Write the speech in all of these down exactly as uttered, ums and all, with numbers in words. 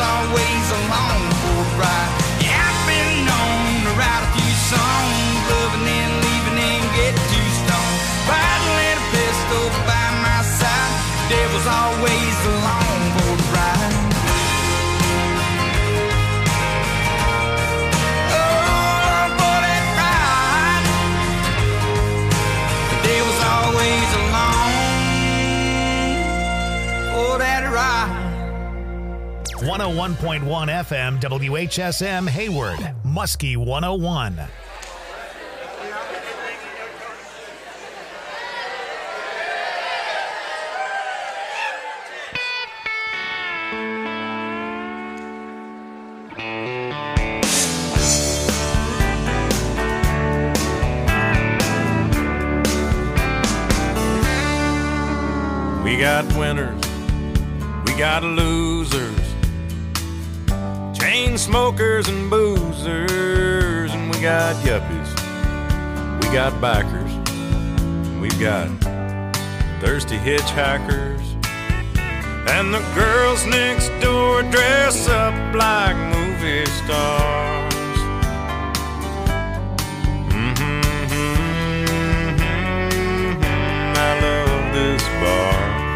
always a long boat ride. Yeah, I've been known to write a few songs, loving and leaving and get too stoned. Paddling a pistol by my side, there was always a long boat ride. one oh one point one F M W H S M Hayward, Muskie one oh one. We got winners, we got losers, chain smokers and boozers, and we got yuppies, we got bikers, we've got thirsty hitchhikers, and the girls next door dress up like movie stars. Mm-hmm, mm-hmm, I love this bar.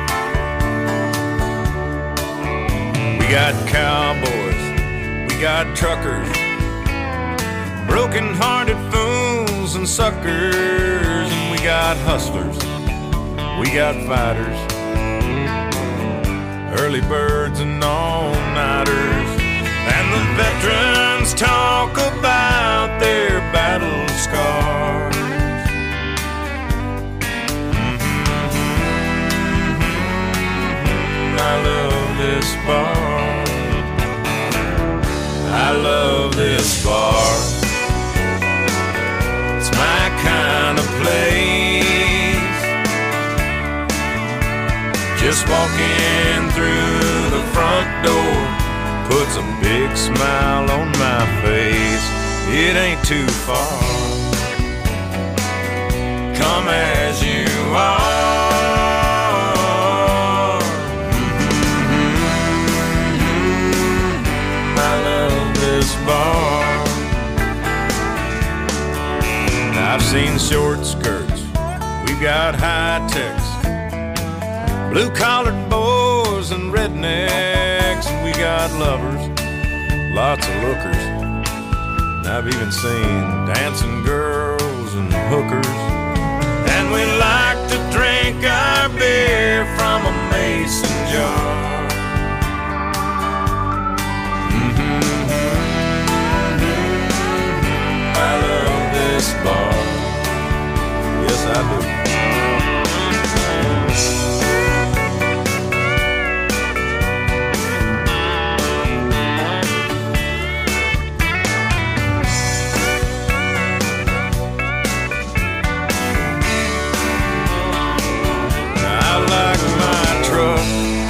We got cowboys, we got truckers, broken-hearted fools and suckers, and we got hustlers, we got fighters, early birds and all-nighters, and the veterans talk about their battle scars. Mm-hmm, I love this bar. I love this bar. It's my kind of place. Just walking through the front door puts a big smile on my face. It ain't too far. Come as you are. Bar. I've seen short skirts, we've got high techs, blue-collared boys and rednecks, and we got lovers, lots of lookers. And I've even seen dancing girls and hookers, and we like to drink our beer from a mason jar. This bar, yes I do. I like my truck,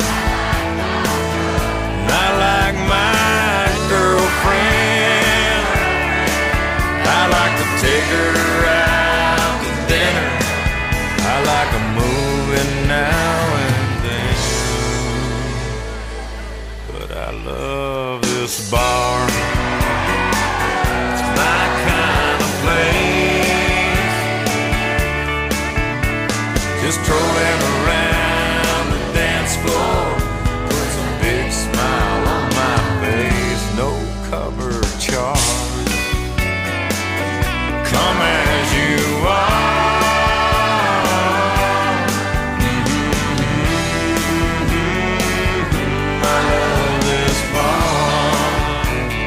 I like my girlfriend, I like to take her out to dinner, I like a movie now and then, but I love this bar. It's my kind of place. Just trolling around the dance floor puts a big smile on my face. No cover charge. Come as you are. Mm-hmm. I love this bar.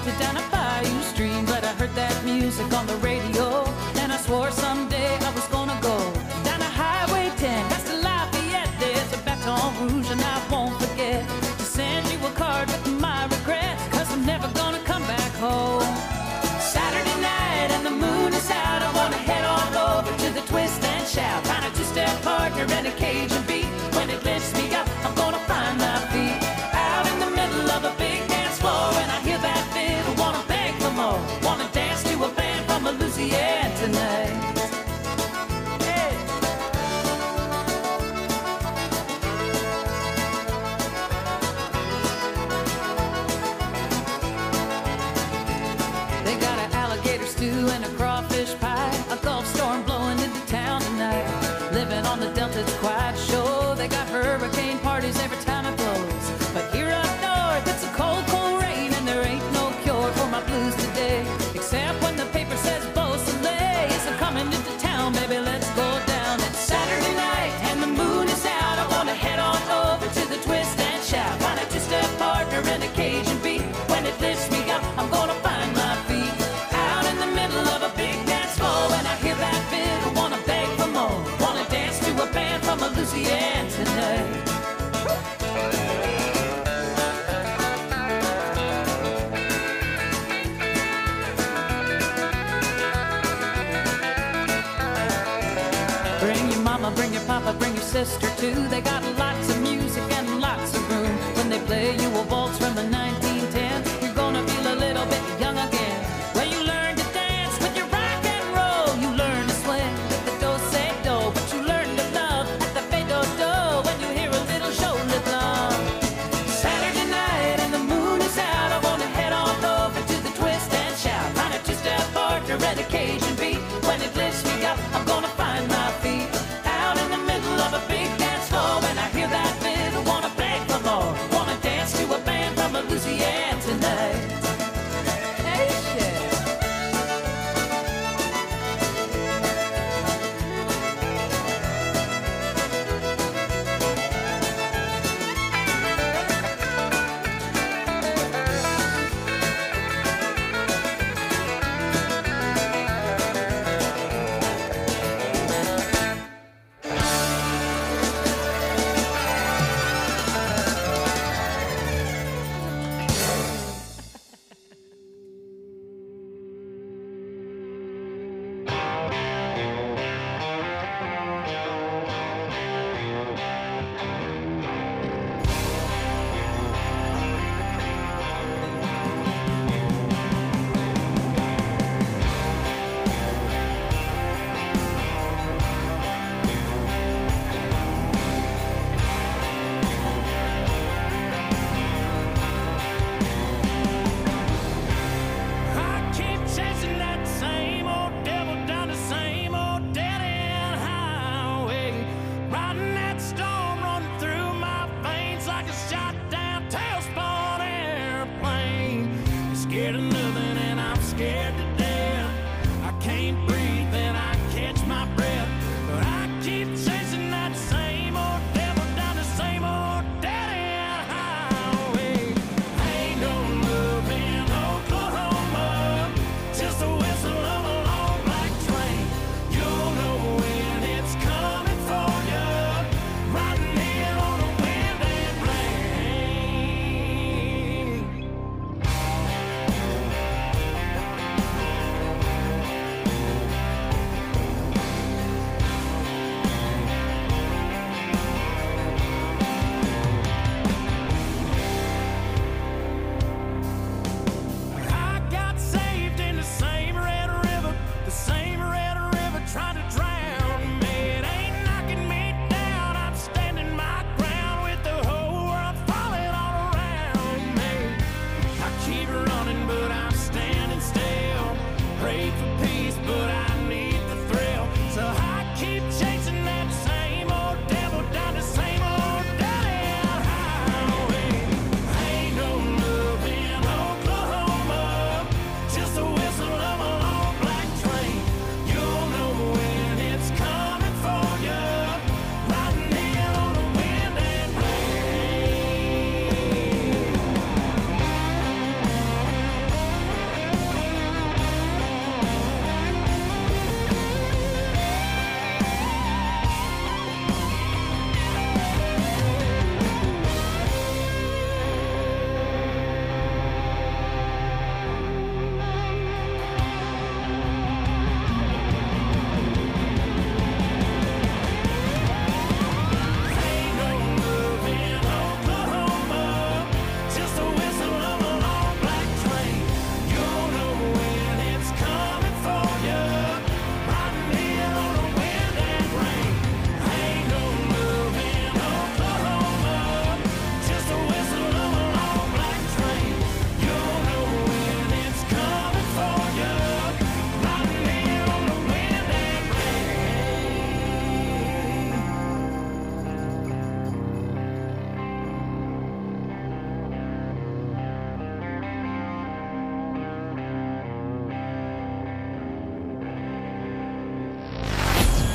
party down a bayou stream, but I heard that music on the radio, and I swore someday I was gonna go down a Highway ten, past the Lafayette. There's a Baton Rouge, and I won't forget to send you a card with my regrets, cause I'm never gonna come back home. Saturday night and the moon is out, I wanna head on over to the Twist and Shout, find a two-step partner and a Cajun beat. When it lifts me up, I'm gonna find my feet out in the middle of a big dance floor, and I hear that fiddle, wanna beg for more, wanna dance to a band from Louisiana tonight. Hey. They got an alligator stew and a crawfish pie, a Gulf storm blowing into town tonight. Living on the Delta, it's quite sure. They got hurricane parties every time it blows, but here up north it's a cold, cold rain, and there ain't no cure for my blues today, except when the paper says Beau Soleil isn't coming into town. Baby, let's go down. It's Saturday night and the moon is out, I wanna head on over to the Twist and Shout, find a two-step partner and a Cajun beat. When it lifts me up, I'm gonna find my feet out in the middle of a big dance floor, and I hear that fiddle, wanna beg for more, wanna dance to a band from Louisiana tonight. Bring your mama, bring your papa, bring your sister too. They got lots of music and lots of room. When they play you a waltz from the nineteen ten, you're gonna feel a little bit young again. Where you learn to dance with your rock and roll, you learn to swing with the do-say-do, but you learn to love at the fade-do-do when you hear a little shoulder glove. Saturday night and the moon is out, I wanna head on over to the Twist and Shout, find a two-step partner and a Cajun beat. When it lifts me up, I'm gonna find my feet out in the middle of a big dance floor, and I hear that fiddle, wanna beg for more, wanna dance to a band from Louisiana tonight. Hey, shit.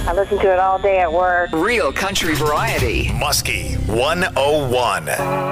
I listen to it all day at work. Real country variety. Muskie one oh one.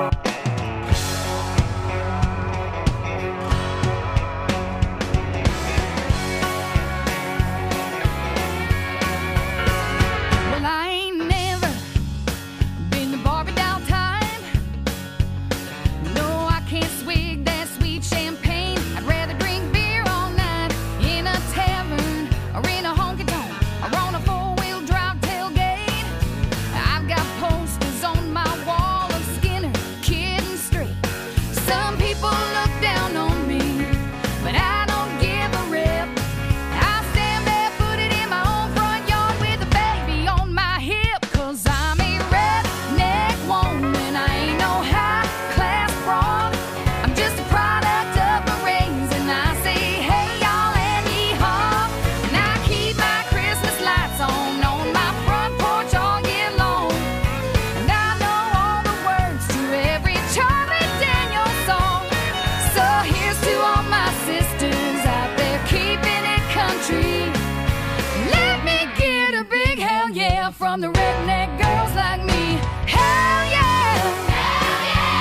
Well, I ain't never been to Barbie doll time. No, I can't swig that sweet champagne. I'd rather drink beer all night in a tavern or in a honky tonk or on a four-wheel drive tailgate. I've got posters on my wall of Skinner, Kid and Straight. Some people look down on me, but I don't give a rip. I stand barefooted in my own front yard with a baby on my hip. Cause I'm a redneck woman, I ain't no high-class broad. I'm just a product of my raising. I say, hey y'all and yee-haw. And I keep my Christmas lights on on my front porch all year long. And I know all the words to every Charlie Daniels song. So here's to all my sisters out there keeping it country. Let me get a big hell yeah from the redneck girls like me. Hell yeah! Hell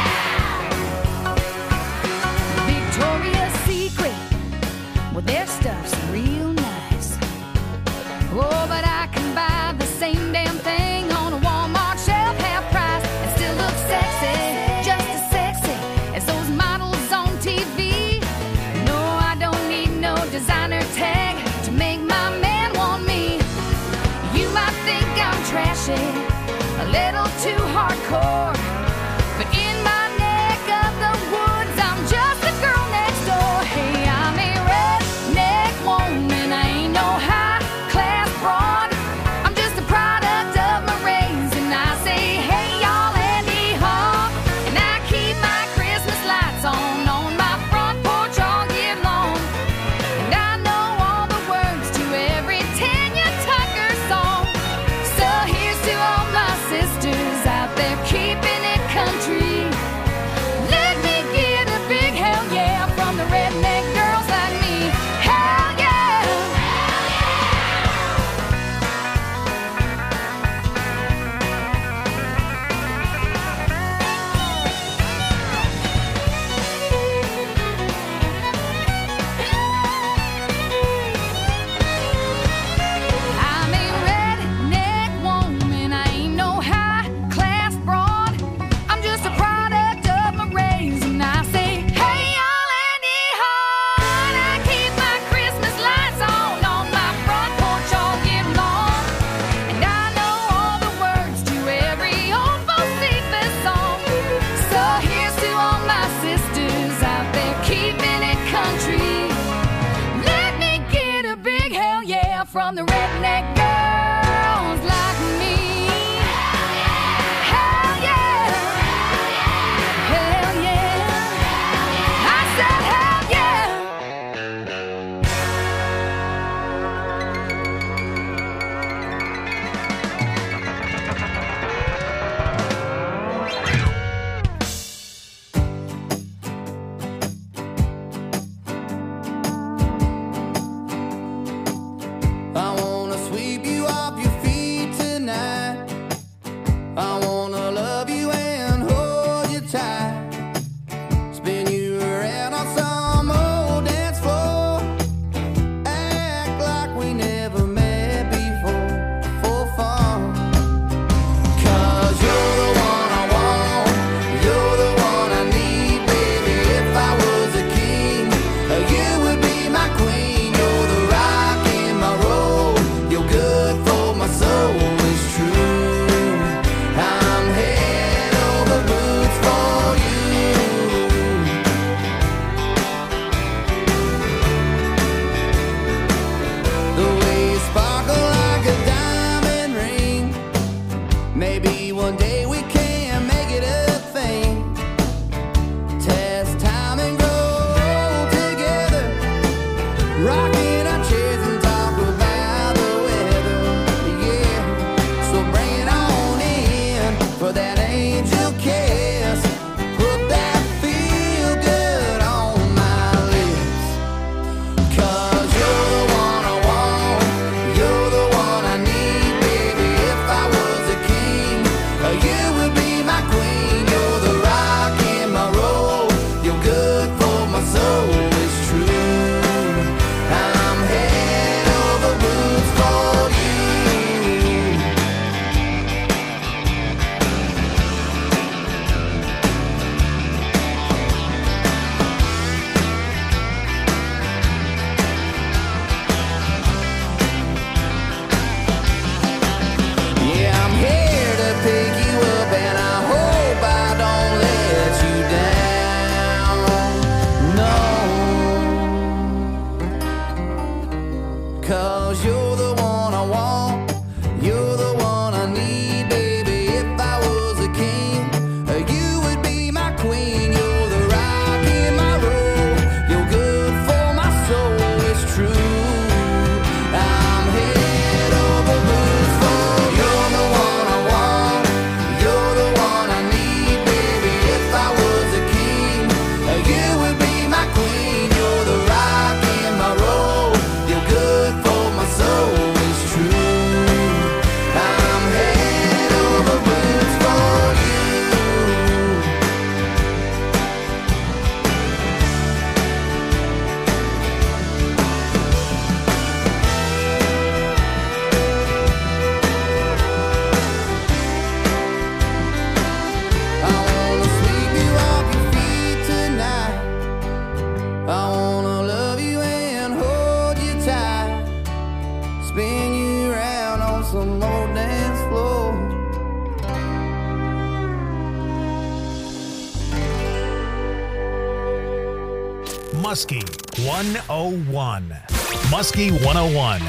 yeah! Victoria's Secret, well their stuff's real nice. Oh, but I can buy the same damn thing on a Walmart shelf half price and still look sexy, just as sexy as those models on T V. No, I don't need no designer tag to make my man want me. You might think I'm trashy, a little too hardcore, but in my neck of the woods, I'm just the girl next door. Hey, I'm a redneck woman, I ain't no high-class broad. I'm just a product of my raising. I say, hey y'all and yee-haw. And I keep my Christmas lights on on my front porch all year long. And I know all the words to every Tanya Tucker song. So here's to all my sisters out there keeping it country. Let me get a big hell yeah from the redneck girls like me. Hell yeah! I'm a redneck woman, I ain't no high-class broad. I'm just a product of my raising. I say, hey y'all and yee-haw. And I keep my Christmas lights on on my front porch all year long. And I know all the words to every old Bocephus song. So here's to all my sisters out there keeping it country. Let me get a big hell yeah from the redneck girls like me. Hell yeah! Hell yeah! I said hell yeah! I wanna sweep you off your feet tonight. I wanna love you and hold you tight. Spin you around on some old dance floor. Act like we never met before for fun. Cause you're the one I want, you're the one I need, baby. If I was a king, you would be my queen. You're the rock in my road, you're good for my soul, it's true. I'm head over boots for you. The way you sparkle like a diamond ring. Maybe one day we can make it a thing. Test time and grow together. Rocking our chairs and talk about the weather. Yeah, so bring it on in for that angel kiss. Put that feel good on my lips. Cause you're the one I want, you're the one I need. 'cause you're the one I want, you're the one I need, baby. If I was a king, you would be my queen. You're the rock in my road, you're good for my soul, it's true. I'm head over boots for you're the one I want, you're the one I need, baby. If I was a king, you would be my queen. You're the rock in my road, you're good for my soul, it's true. I'm head over boots for you. I wanna sweep you off your feet tonight. I wanna love you and hold you tight. Spin you around on some old dance floor. Muskie one oh one. Muskie one oh one.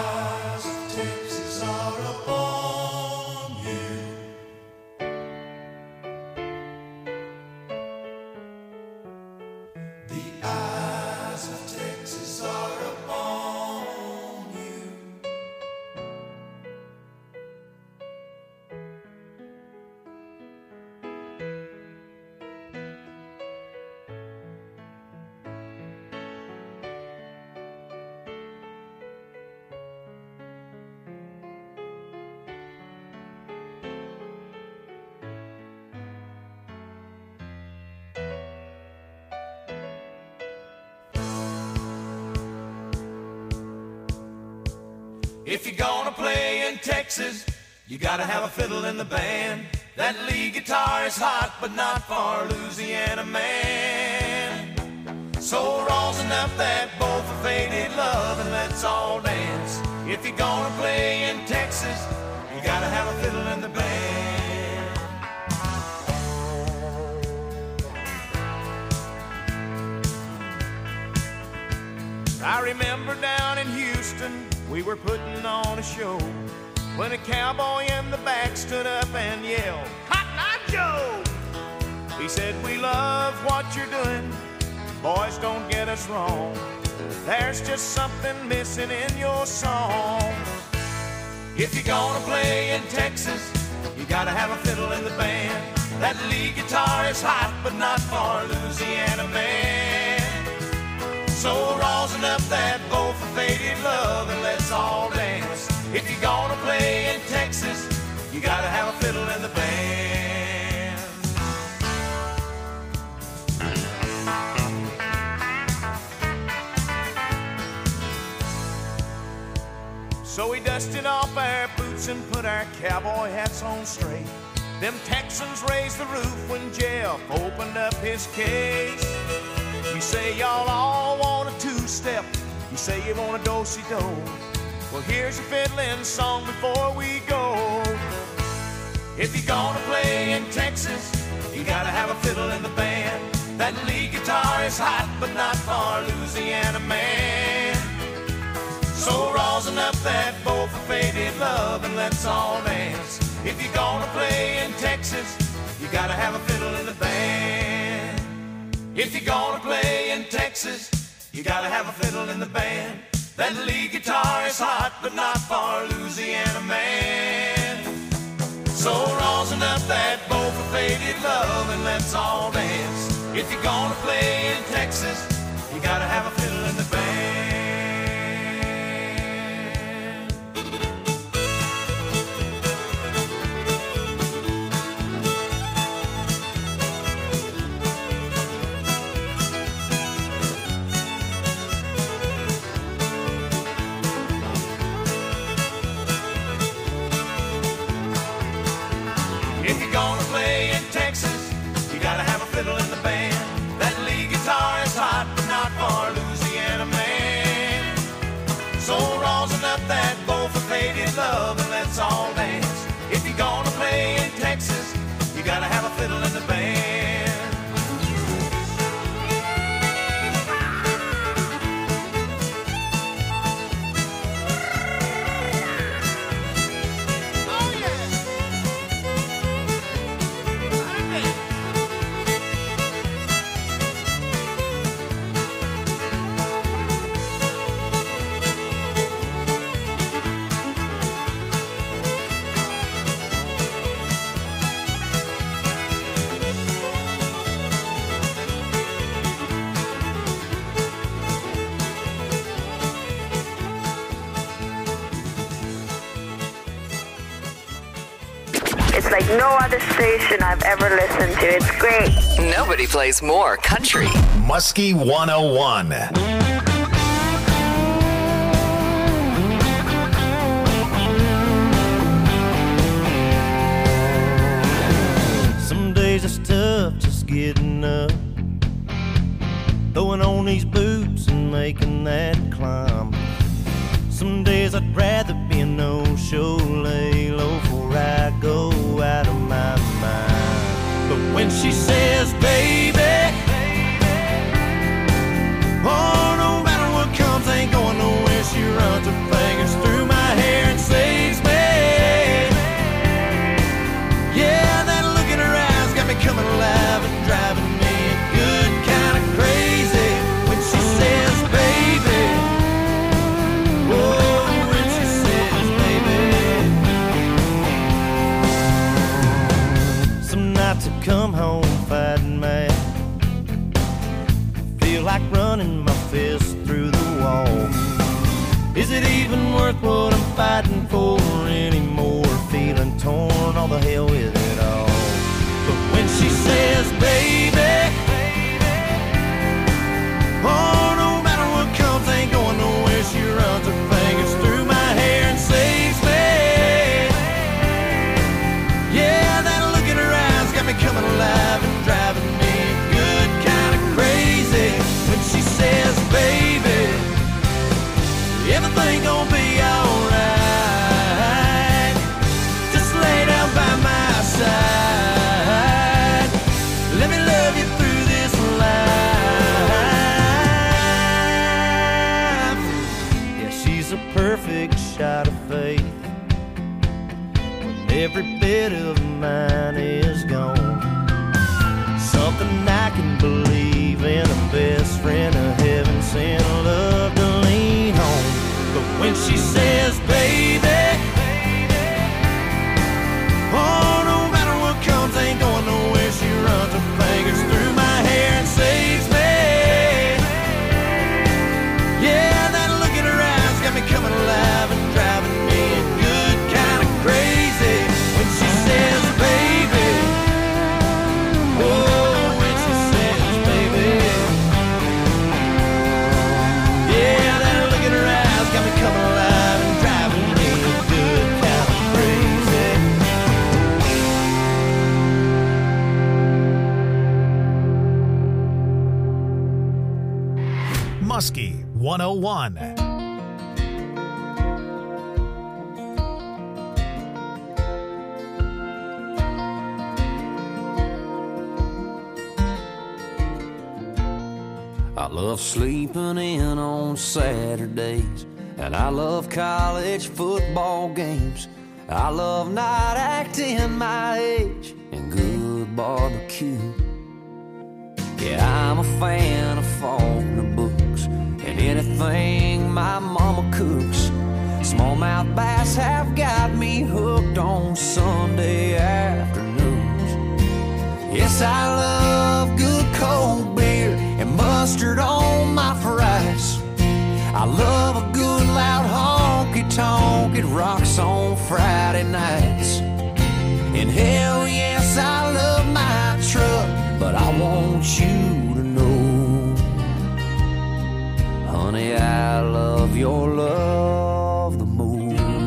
If you're gonna play in Texas, you gotta have a fiddle in the band. That lead guitar is hot, but not for Louisiana man. So rosin up that bowl for faded love and let's all dance. If you're gonna play in Texas, you gotta have a fiddle in the band. I remember down in Houston, we were putting on a show when a cowboy in the back stood up and yelled, "Cotton Eye Joe!" He said, "We love what you're doing, boys, don't get us wrong. There's just something missing in your song. If you're gonna play in Texas, you gotta have a fiddle in the band. That lead guitar is hot, but not for Louisiana man. So rosin up that bowl for faded love and let's all dance. If you're gonna play in Texas, you gotta have a fiddle in the band." So we dusted off our boots and put our cowboy hats on straight. Them Texans raised the roof when Jeff opened up his case. You say y'all all want a two-step, you say you want a do-si-do. Well, here's your fiddling song before we go. If you're gonna play in Texas, you gotta have a fiddle in the band. That lead guitar is hot, but not for Louisiana man. So rosin up that bowl for faded love and let's all dance. If you're gonna play in Texas, you gotta have a fiddle in the band. If you're gonna play in Texas, you gotta have a fiddle in the band. That lead guitar is hot, but not for Louisiana man. So rosin up that bowl for faded love and let's all dance. If you're gonna play in Texas, you gotta have a fiddle in the band. If you're gonna play in Texas, you gotta have a fiddle in the band. That lead guitar like no other station I've ever listened to. It's great. Nobody plays more country. Muskie one oh one. Some days it's tough just getting up, throwing on these boots and making that climb. Some days I'd rather be a no-show, lay low before I go out of my mind. But when she says, baby, oh, no matter what comes, ain't going nowhere. She runs her fingers through my hair and saves me. Yeah, that look in her eyes got me coming alive and driving me a good kind of crazy. When she says, baby, oh, when she says, baby. Some nights I come home fighting mad, feel like running my fist through the wall. Is it even worth what I'm fighting for anymore? Feeling torn, all the hell with it all. But when she says, baby, oh, no matter what comes, ain't going nowhere. She runs her fingers through my hair and saves me. Yeah, that look in her eyes got me coming alive and driving me good kind of crazy. When she says, baby, everything gonna be alright. Just lay down by my side. Let me love you through this life. Yeah, she's a perfect shot of faith when every bit of mine is gone. Something I can believe in, a best friend of heaven sent, love to lean on. But when she says, baby, oh, no matter what comes, ain't going nowhere. She runs her fingers through my hair and saves me. Yeah, that look in her eyes got me coming alive and driving me good kind of crazy. When she says, baby, oh, when she says, baby, yeah, that look in her eyes got me coming alive and driving me good kind of crazy. Muskie one oh one. I love sleeping in on Saturdays, and I love college football games. I love not acting my age and good barbecue. Yeah, I'm a fan of Faulkner books and anything my mama cooks. Smallmouth bass have got me hooked on Sunday afternoons. Yes, I love good cold beer and mustard on my fries. I love a good loud honky-tonk, it rocks on Friday nights. And hell yes, I love my truck, but I want you to know, honey, I love your love the most.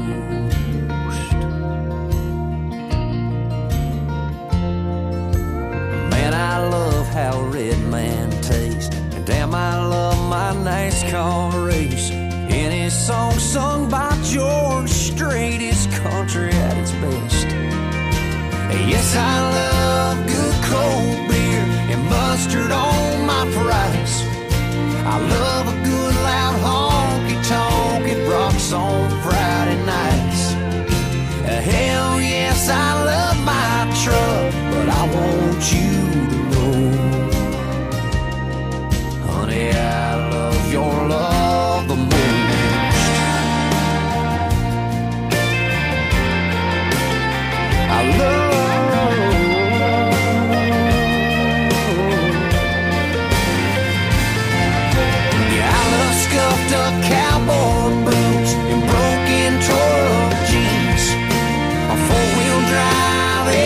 Man, I love how Red Man tastes, and damn, I love my NASCAR race. And his song sung by George Strait is country at its best. Yes, I love good cold beer and mustard on my fries. I love a good loud honky-tonk, it rocks on Friday nights. Hell yes, I love my truck, but I want you to know, honey, I love your love the most. I love scuffed up cowboy boots and broken tore up jeans, a four-wheel drive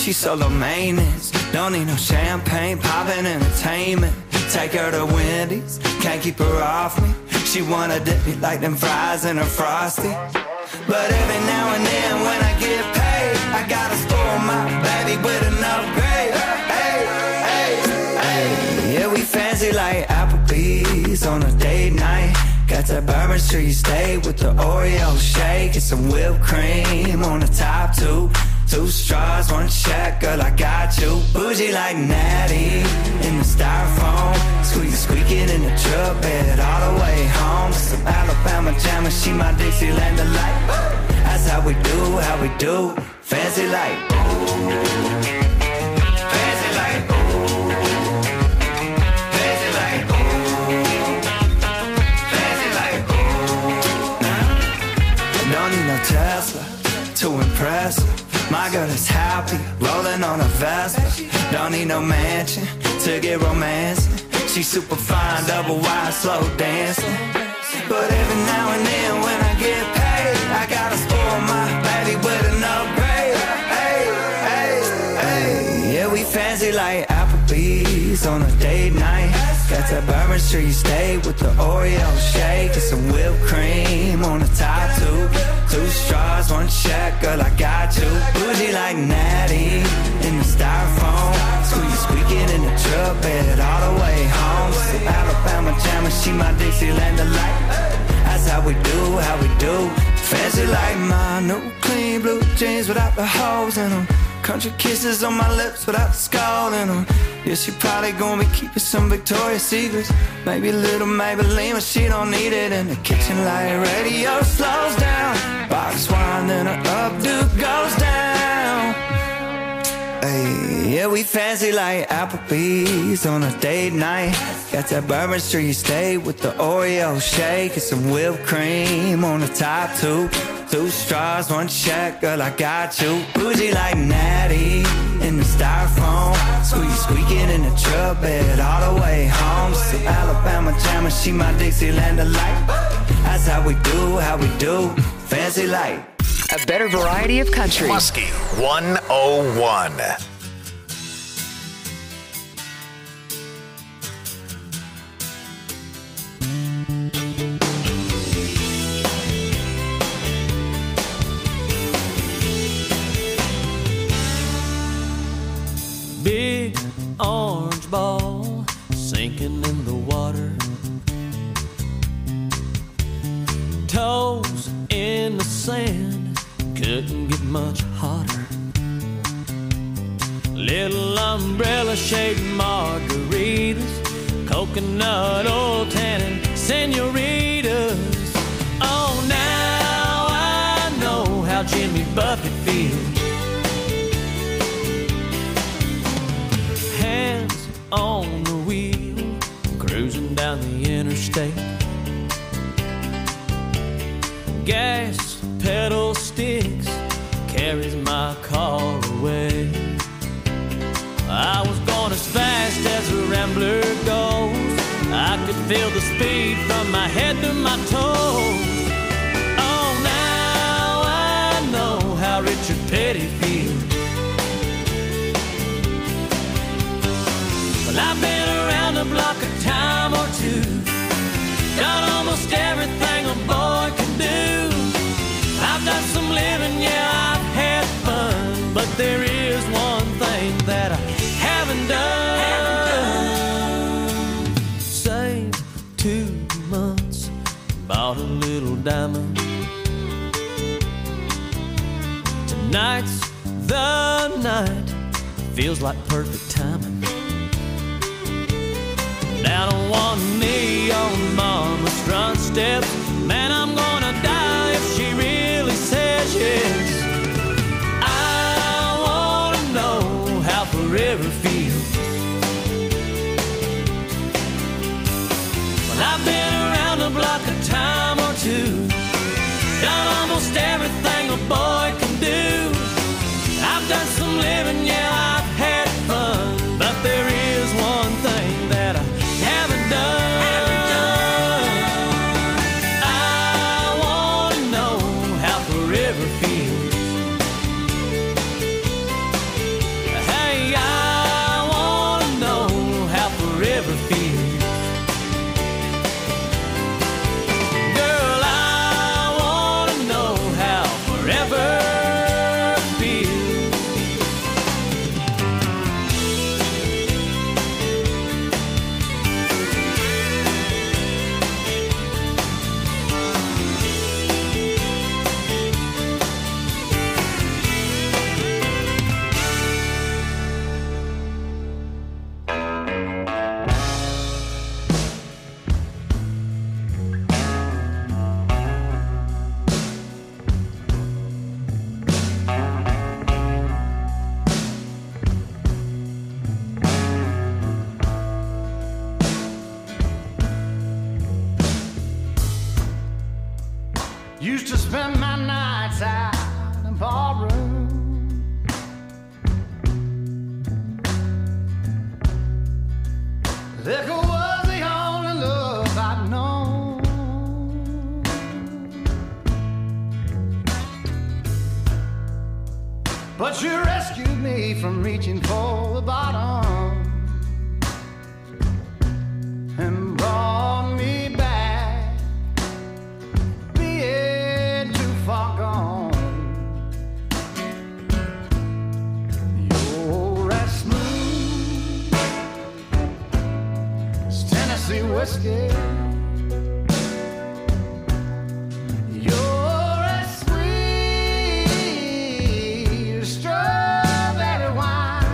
she's solo maintenance. Don't need no champagne, poppin' entertainment. Take her to Wendy's, can't keep her off me. She wanna dip me like them fries in her Frosty. But every now and then when I get paid, I gotta spoil my baby with an upgrade. Hey, hey, hey. Yeah, we fancy like Applebee's on a date night. Got that Bourbon Street steak with the Oreo shake and some whipped cream on the top two. Two straws, one check, girl, I got you. Bougie like Natty in the styrofoam. Squeak, squeaking in the truck bed all the way home. Some Alabama jammer, she my Dixieland delight. That's how we do, how we do. Fancy like, fancy like, fancy like, fancy like. Don't need no Tesla to impress her. My girl is happy, rolling on a Vespa. Don't need no mansion to get romancing. She's super fine, double wide, slow dancing. But every now and then when I get paid, I gotta spoil my baby with an upgrade. Hey, hey, hey. Yeah, we fancy like Applebee's on a date night. Got that Bourbon Street steak with the Oreo shake and some whipped cream on the top two. Two straws, one check, girl, I got you. Bougie like Natty in the styrofoam. Squeak, squeaking in the truck bed all the way home. Some Alabama jammer, she my Dixieland delight. That's how we do, how we do. Fancy like my new clean blue jeans without the holes in them. Country kisses on my lips without the skull in them. Yeah, she probably gonna be keeping some Victoria's Secrets. Maybe a little Maybelline, but she don't need it. In the kitchen light radio slows down. Box wine, then her updo goes down. Hey, yeah, we fancy like Applebee's on a date night. Got that Bourbon Street steak with the Oreo shake and some whipped cream on the top two. Two straws, one check, girl, I got you. Bougie like Natty in the styrofoam. Squeak, squeaking in the truck bed all the way home. Some Alabama jammer, she my Dixieland delight. That's how we do, how we do. Fancy like a better variety of country. Muskie one oh one. Big orange ball sinking in the water. Toes in the sand, couldn't get much hotter. Little umbrella shaped margaritas, coconut oil tannin senoritas. Oh, now I know how Jimmy Buffett feels. Hands on the wheel, cruising down the interstate. Gas pedal sticks, carries my car away. I was going as fast as a rambler goes. I could feel the speed from my head to my toes. Oh, now I know how Richard Petty feels. Well, I've been around the block a time or two, done almost everything a boy can do. I've done some living, yeah, I've had fun, but there is one thing that I haven't done. Haven't done. Saved two months, bought a little diamond. Tonight's the night, feels like perfect timing. Down on one knee on mama's front steps, man, I'm gonna die if she really says yes. I wanna know how forever feels. Well, I've been around the block a time or two, done almost everything a boy can do. I've done some living, yeah, I've had fun, but there is one thing that I haven't done. Haven't done. I wanna know how forever feels. Used to spend my nights out in ballroom. Liquor was the only love I'd known. But you rescued me from reaching for the bottom and brought me back, being too far gone. You're as smooth as Tennessee whiskey. You're as sweet as strawberry wine.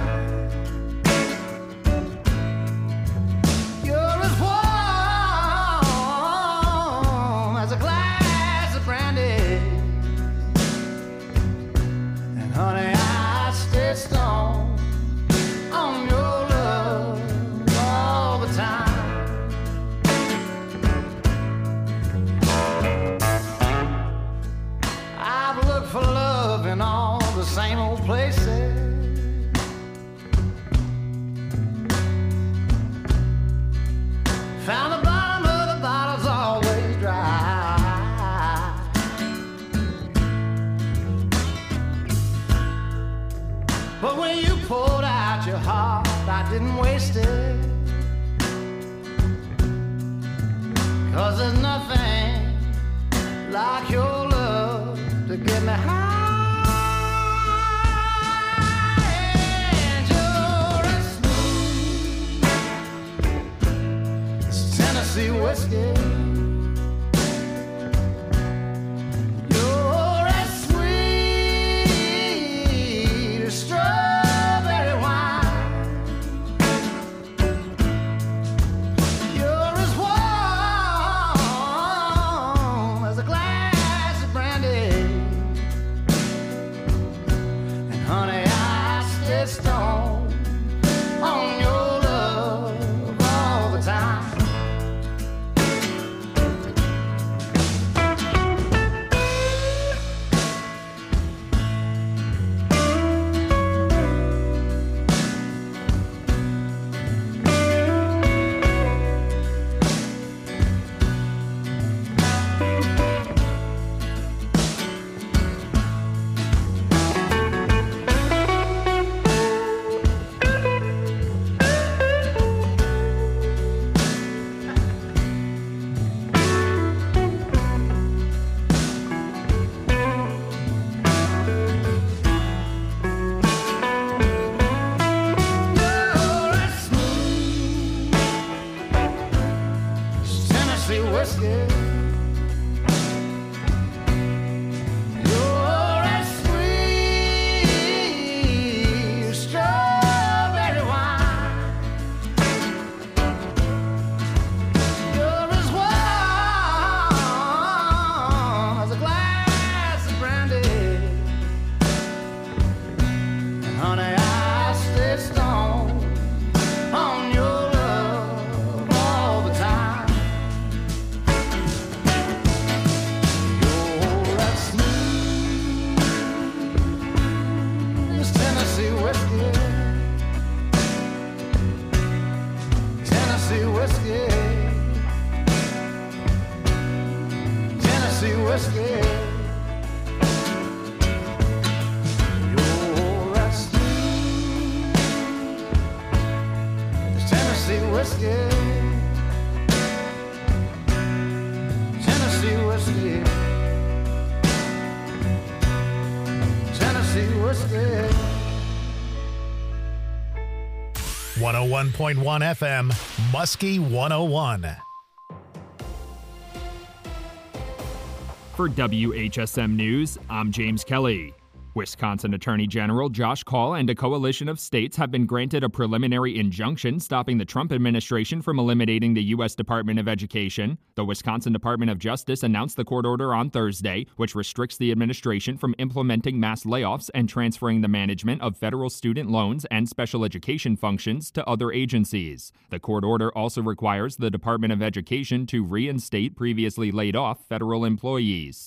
You're as warm as a glass of brandy. And honey, I stay stoned on your love all the time. I've looked for love in all the same old places. Found the bottom of the bottle's always dry. But when you poured out your heart, I didn't waste it. 'Cause there's nothing like your love to get me high. And you're as smooth as Tennessee whiskey. You're as sweet as strawberry wine. You're as warm as a glass of brandy. And honey, I stay stoned on your love all the time. You're as smooth as Tennessee whiskey. You're as sweet as strawberry wine. You're as warm as a glass of brandy. And honey, I stay stoned on your love all the time. You're as smooth as Tennessee whiskey. Tennessee whiskey. Tennessee whiskey. You're as smooth as Tennessee whiskey. Tennessee whiskey. Tennessee whiskey. one oh one point one F M, Muskie one oh one. For W H S M News, I'm James Kelly. Wisconsin Attorney General Josh Kaul and a coalition of states have been granted a preliminary injunction stopping the Trump administration from eliminating the U S Department of Education. The Wisconsin Department of Justice announced the court order on Thursday, which restricts the administration from implementing mass layoffs and transferring the management of federal student loans and special education functions to other agencies. The court order also requires the Department of Education to reinstate previously laid off federal employees.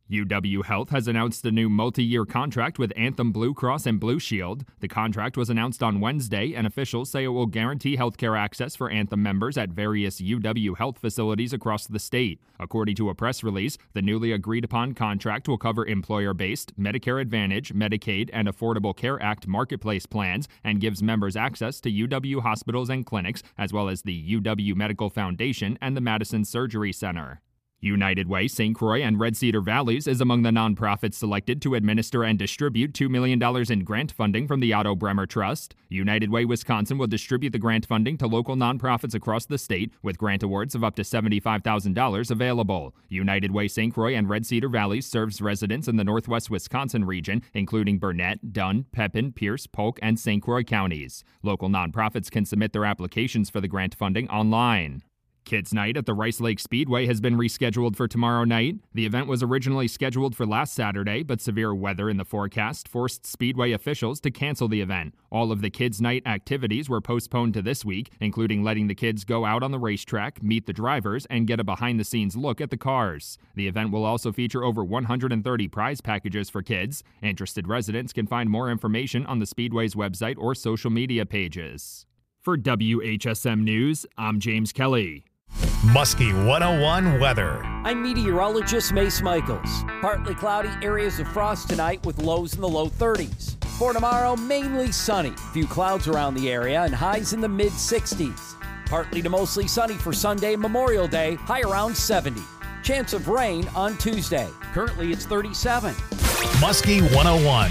U W Health has announced a new multi-year contract with Anthem Blue Cross and Blue Shield. The contract was announced on Wednesday, and officials say it will guarantee healthcare access for Anthem members at various U W Health facilities across the state. According to a press release, the newly agreed-upon contract will cover employer-based, Medicare Advantage, Medicaid, and Affordable Care Act marketplace plans and gives members access to U W hospitals and clinics, as well as the U W Medical Foundation and the Madison Surgery Center. United Way, Saint Croix, and Red Cedar Valleys is among the nonprofits selected to administer and distribute two million dollars in grant funding from the Otto Bremer Trust. United Way, Wisconsin will distribute the grant funding to local nonprofits across the state, with grant awards of up to seventy-five thousand dollars available. United Way, Saint Croix, and Red Cedar Valleys serves residents in the northwest Wisconsin region, including Burnett, Dunn, Pepin, Pierce, Polk, and Saint Croix counties. Local nonprofits can submit their applications for the grant funding online. Kids Night at the Rice Lake Speedway has been rescheduled for tomorrow night. The event was originally scheduled for last Saturday, but severe weather in the forecast forced Speedway officials to cancel the event. All of the Kids Night activities were postponed to this week, including letting the kids go out on the racetrack, meet the drivers, and get a behind-the-scenes look at the cars. The event will also feature over one hundred thirty prize packages for kids. Interested residents can find more information on the Speedway's website or social media pages. For W H S M News, I'm James Kelly. Muskie one oh one weather. I'm meteorologist Mace Michaels. Partly cloudy, areas of frost tonight with lows in the low thirties. For tomorrow, mainly sunny. Few clouds around the area and highs in the mid sixties. Partly to mostly sunny for Sunday, Memorial Day, high around seventy. Chance of rain on Tuesday. Currently it's thirty-seven. Muskie one oh one.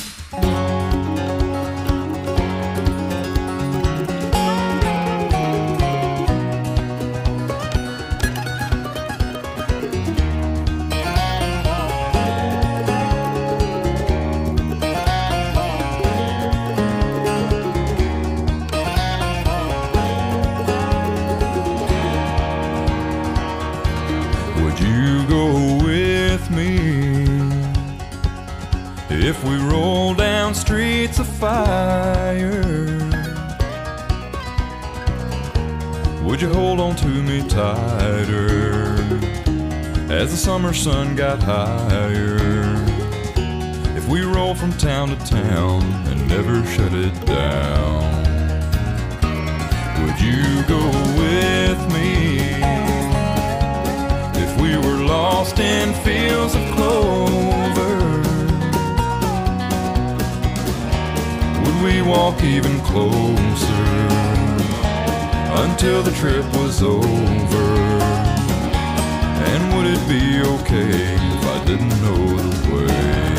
If we roll down streets of fire, would you hold on to me tighter as the summer sun got higher? If we roll from town to town and never shut it down, would you go with me? If we were lost in fields of clover, we walk even closer until the trip was over? And would it be okay if I didn't know the way?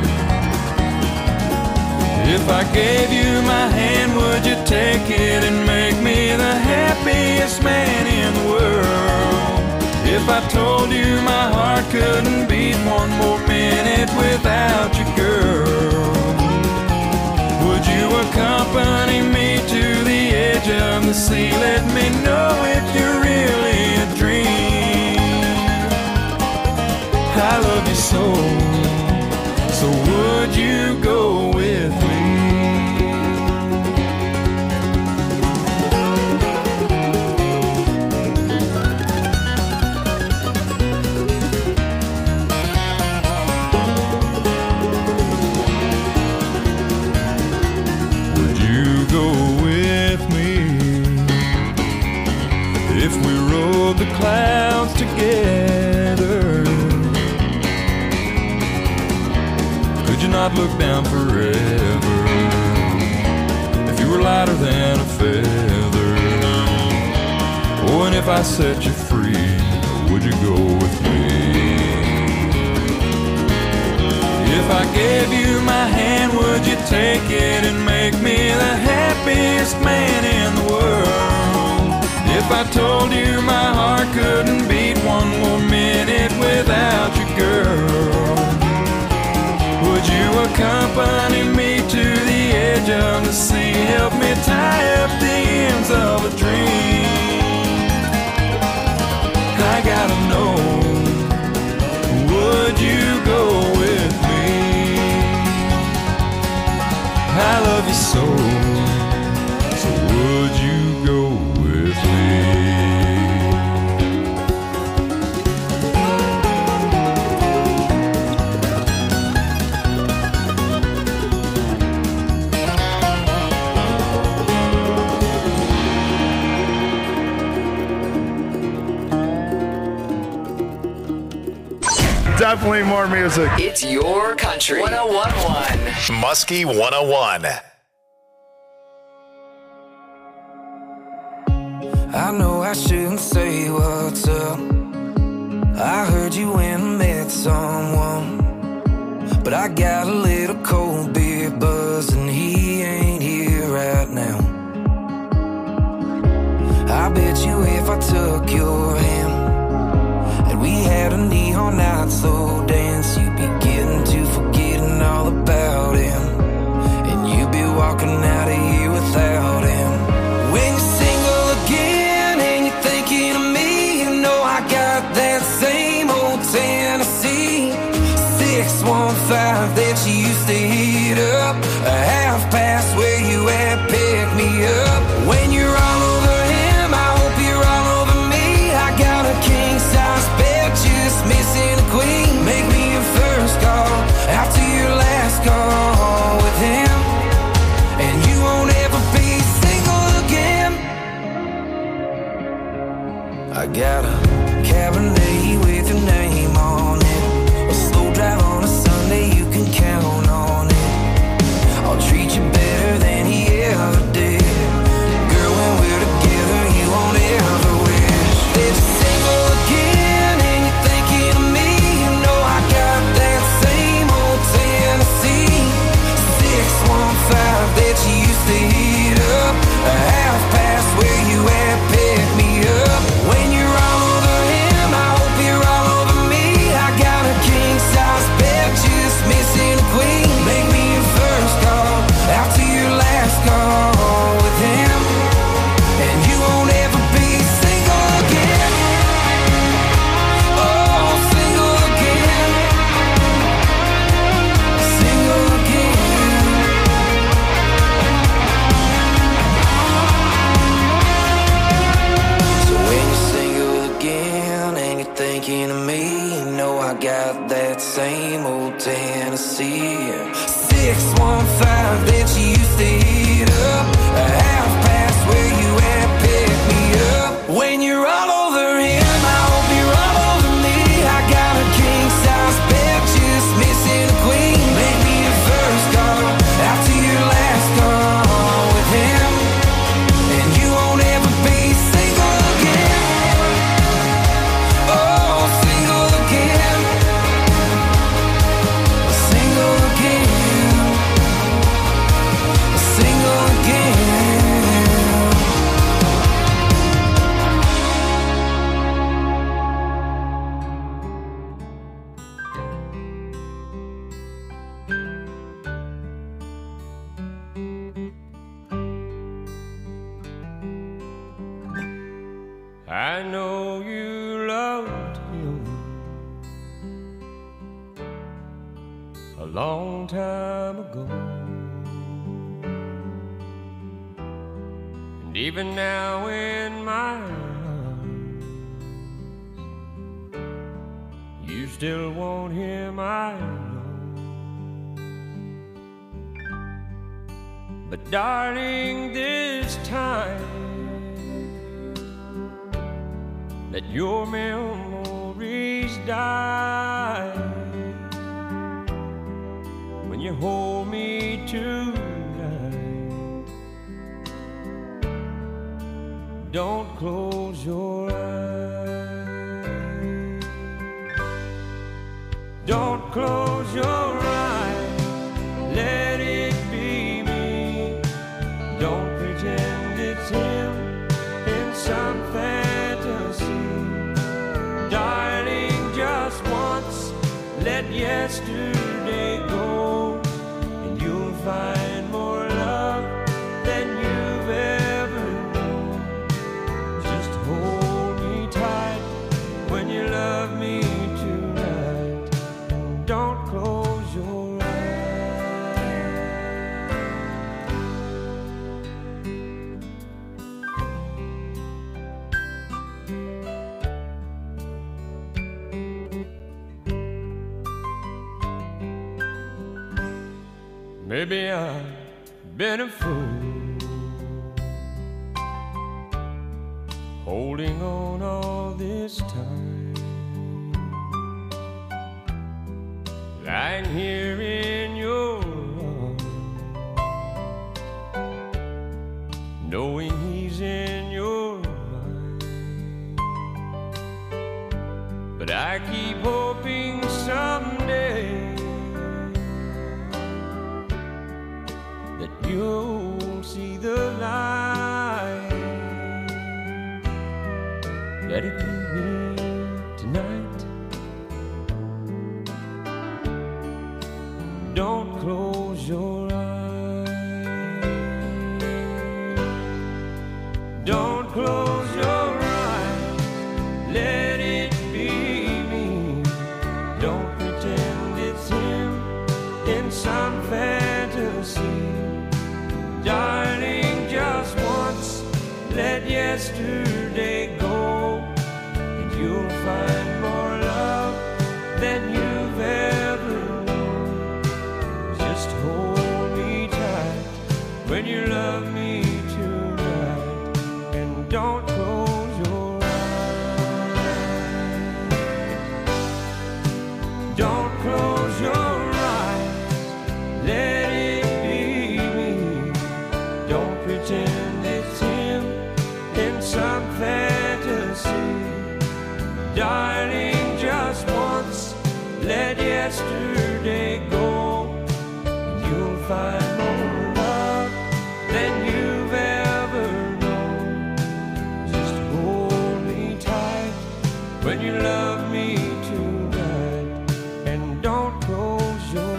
If I gave you my hand, would you take it and make me the happiest man in the world? If I told you my heart couldn't beat one more minute without you, girl, would you accompany me to the edge of the sea? Let me know if you're really a dream. I love you so, so would you go with me? If we rode the clouds together, could you not look down forever? If you were lighter than a feather, oh, and if I set you free, would you go with me? If I gave you my hand, would you take it and make me the happiest man in the world? If I told you my heart couldn't beat one more minute without you, girl, would you accompany me to the edge of the sea? Help me tie up the ends of a dream. I gotta know, would you go with me? I love you so, so would you go with me? definitely more music. It's your country. one oh one point one. Muskie one oh one. I know I shouldn't say what's up. I heard you went and met someone, but I got a little cold beer buzz and he ain't here right now. I bet you if I took your hand and we had a neon night slow dance, you'd be getting to forgetting all about him, and you'd be walking out of here without him. When you're single again and you're thinking of me, you know I got that same old Tennessee six one five that you used to hit up, a half past where you at, pick me up. When you're all over him, I hope you're all over me. I got a king size bed, just missing a queen. Make me your first call after your last call with him, and you won't ever be single again. I got a Cabernet with your name on it, a slow drive on a Sunday, you can count on it. I'll treat you better than he ever did. Girl, when we're together, you won't ever wish that you're single again and you're thinking of me. You know I got that same old Tennessee six one five that you used to hit up, a half past where you at, pick me up. When you're all over him, I hope you're all over me. I got a king size bed, just missing a queen. Make me your first call after your last call with him, and you won't ever be single again. Oh, single again, single again. So when you're single again and you're thinking of me, you know I got that same old Tennessee six one five that you used to hit up, a half past where you at, pick me up. When you're all over him, I hope you're all over me. I got a king size bed, just missing a queen. Make me your first call after your last call with him, and you won't ever be single again. Oh, single again, single again, single again. I know you loved him a long time ago, and even now in my arms, you still want him, I know. But darling, this time let your memories die. When you hold me tonight, don't close your eyes. Don't close your eyes, let it be me. Don't pretend it's him in some fantasy. Darling, just once, let yesterday go, and you'll find more love than you've ever known. Just hold me tight when you love me tonight. Don't close your eyes. Maybe I've been a fool, holding on all this time. lying here in your arms, knowing he's in your mind. But I keep hoping someday that you'll see the light. Let it be me tonight. Don't close your eyes. Don't close your eyes. Let it be me. Don't pretend it's him in some fantasy. Darling, just once, let yesterday go, and you'll find more love than you've ever known. Just hold me tight when you love me tonight, and don't close your eyes. Don't close your eyes. Let it be me. Don't pretend it's him in some fantasy. Darling, just once, let yesterday go, and you'll find more love than you've ever known. Just hold me tight when you love me tonight, and don't close your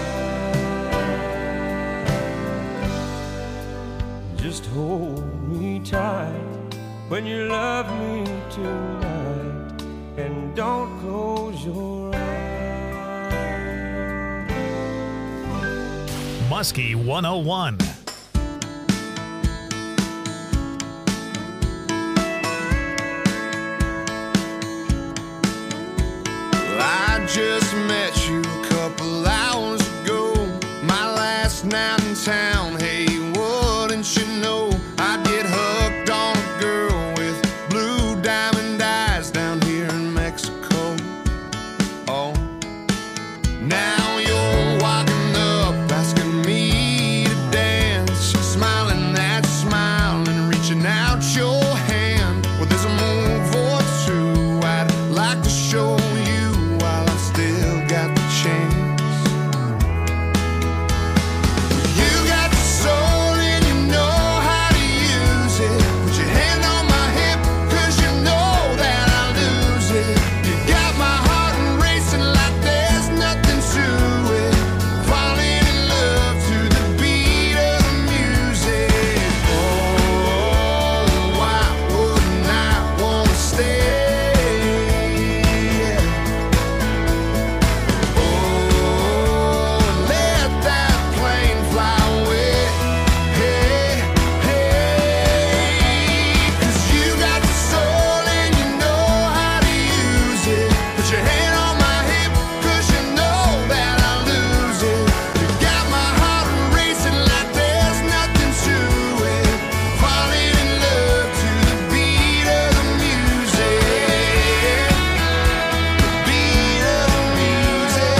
eyes. Just hold me tight when you love me tonight, and don't close your eyes. Muskie one oh one. I just met you a couple hours ago, my last night in town. Hey, wouldn't you know I'd get hooked on a girl with blue diamond eyes down here in Mexico. Oh, now you're walking up asking me to dance, smiling that smile and reaching out your hand. Well, there's a move or two I'd like to show you while I still got the chance. You got the soul and you know how to use it. Put your hand on my hip, cause you know that I lose it. You got my heart racing like there's nothing to it. Falling in love to the beat of the music. Oh, why wouldn't I wanna stay? Oh, let that plane fly away. Hey, hey, cause you got the soul and you know how to use it. Put your hand on my hip, cause you know that I lose it. You got my heart racing like there's nothing to it. Falling in love to the beat of the music. The beat of the music.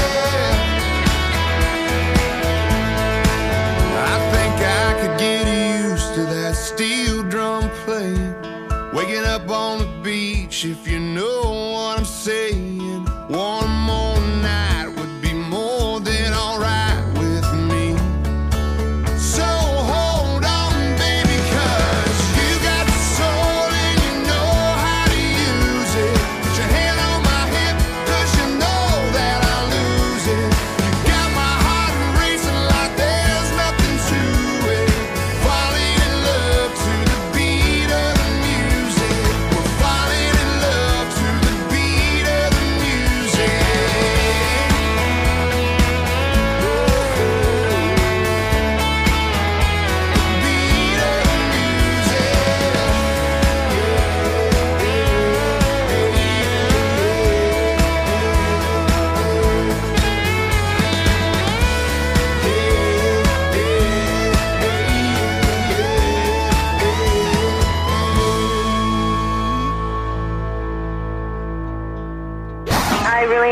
I think I could get used to that steel drum playing, waking up on the beach, if you know what I'm saying. One more night would be more than alright with me. So hold on, baby, cause you got the soul and you know how to use it. Put your hand on my hip, cause you know that I lose it. You got my heart racing like there's nothing to it. Falling in love to the beat of the music. We're falling in love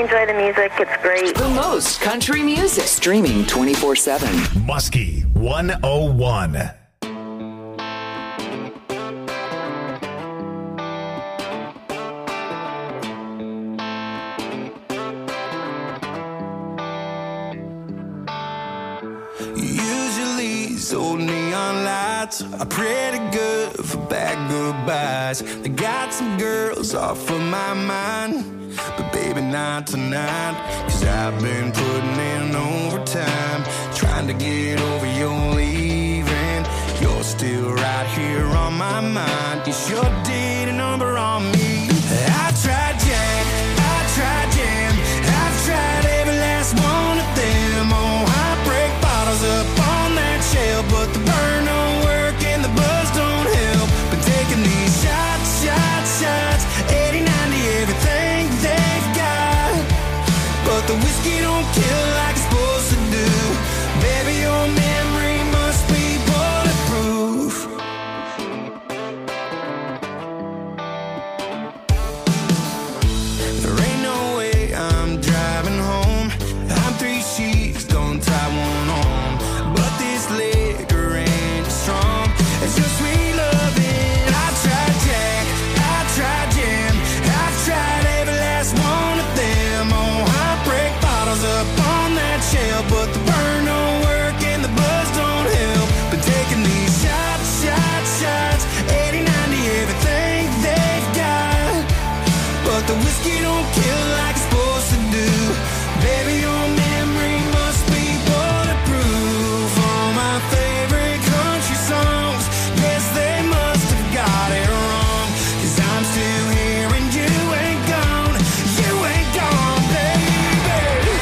enjoy the music. It's great. The most country music. Streaming twenty-four seven. Muskie one oh one. Usually these old neon lights are pretty good for bad goodbyes. They got some girls off of my mind, but baby not tonight. Cause I've been putting in overtime, trying to get over your leaving. You're still right here on my mind. You sure did a number on me. I tried Jack, I tried Jam, I've tried every last one of them. Oh, I break bottles up on that shelf, but the burn don't work and the buzz don't help. But taking these shots, shots, shots, eighty, ninety, everything they've got. But the whiskey don't kill like it's supposed to do. Baby, your memory must be bulletproof. There ain't no way I'm driving home. I'm three sheets, don't tie one on. But this liquor ain't as strong as your sweet loving. I tried Jack, I tried Jam, I've tried every last one of them. Oh, I break bottles up on that shelf, but the burn don't work and the buzz don't help. But taking these shots, shots, shots, eighty, ninety, everything they've got. But the whiskey don't kill like it's supposed to do. Baby, your memory must be bulletproof. All my favorite country songs, yes, they must have got it wrong. Cause I'm still here and you ain't gone. You ain't gone, baby.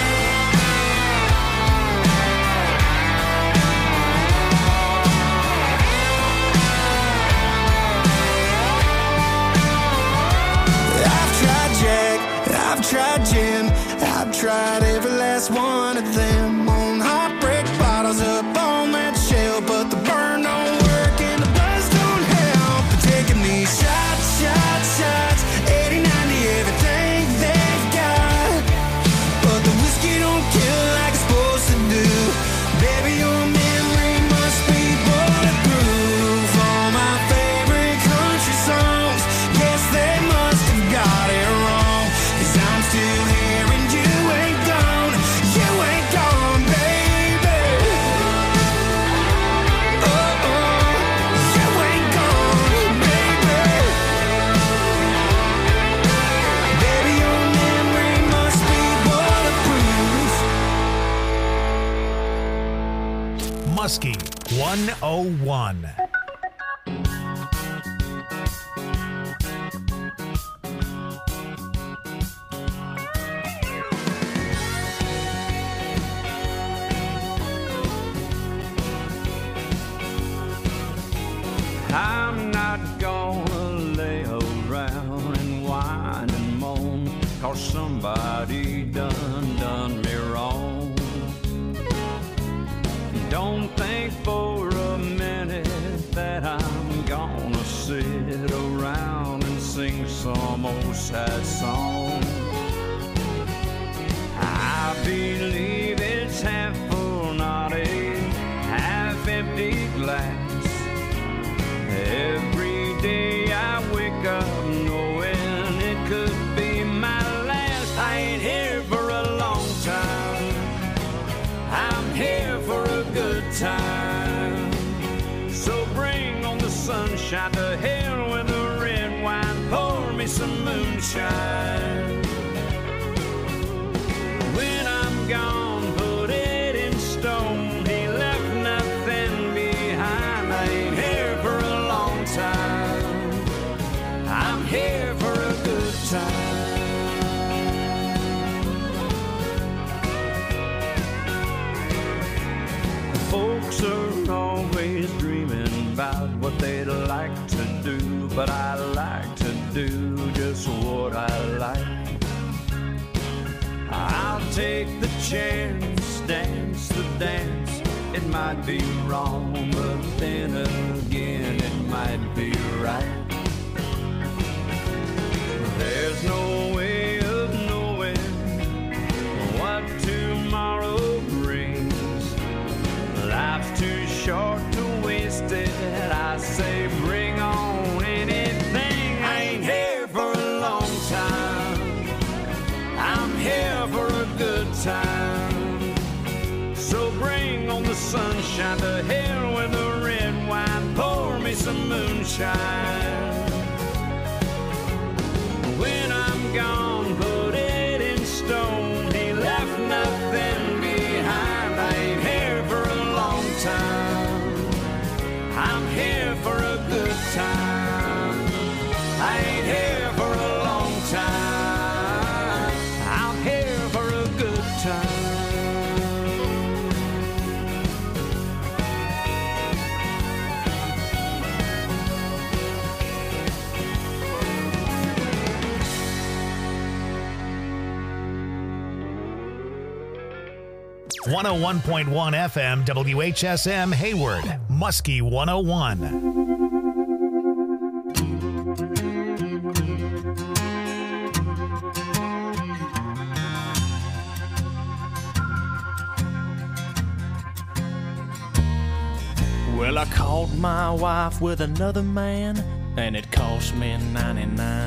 I've tried Jack, I've tried Jim, I've tried every last one of them. On heartbreak bottles up on that shelf, but the burn don't work and the buzz don't help. But taking these shots, shots, shots, eighty, ninety, everything they've got. But the whiskey don't kill like it's supposed to do. Baby, your memory must be bulletproof. All my favorite country songs, yes, they must have got it wrong. Cause I'm still here and you ain't gone. You ain't gone, baby. Oh, oh, you ain't gone, baby. Baby, your memory must be bulletproof. Muskie one oh one. I'm not gonna lay around and whine and moan, cause somebody done done me wrong. Don't think for a minute that I'm gonna sit around and sing some old sad song. I believe it's half full, not a half empty glass. Every day I wake up knowing it could be my last. I ain't here for a long time, I'm here for a good time. So bring on the sunshine, to hell with the red wine, pour me some moonshine. When I'm gone, put it in stone, he left nothing behind. I ain't here for a long time, I'm here for a good time. Folks are always dreaming about what they'd like to do, but I like to do just what I like. I'll take the chance, dance the dance. It might be wrong, but then again it might be right. There's no way of knowing the sunshine. To hell with the red wine, pour me some moonshine. When I'm gone, put it in stone. He left nothing behind. I ain't here for a long time. I'm here for a good time. I ain't here for a long time. I'm here for a good time. one oh one point one F M W H S M Hayward, Muskie one oh one. Well, I caught my wife with another man, and it cost me ninety-nine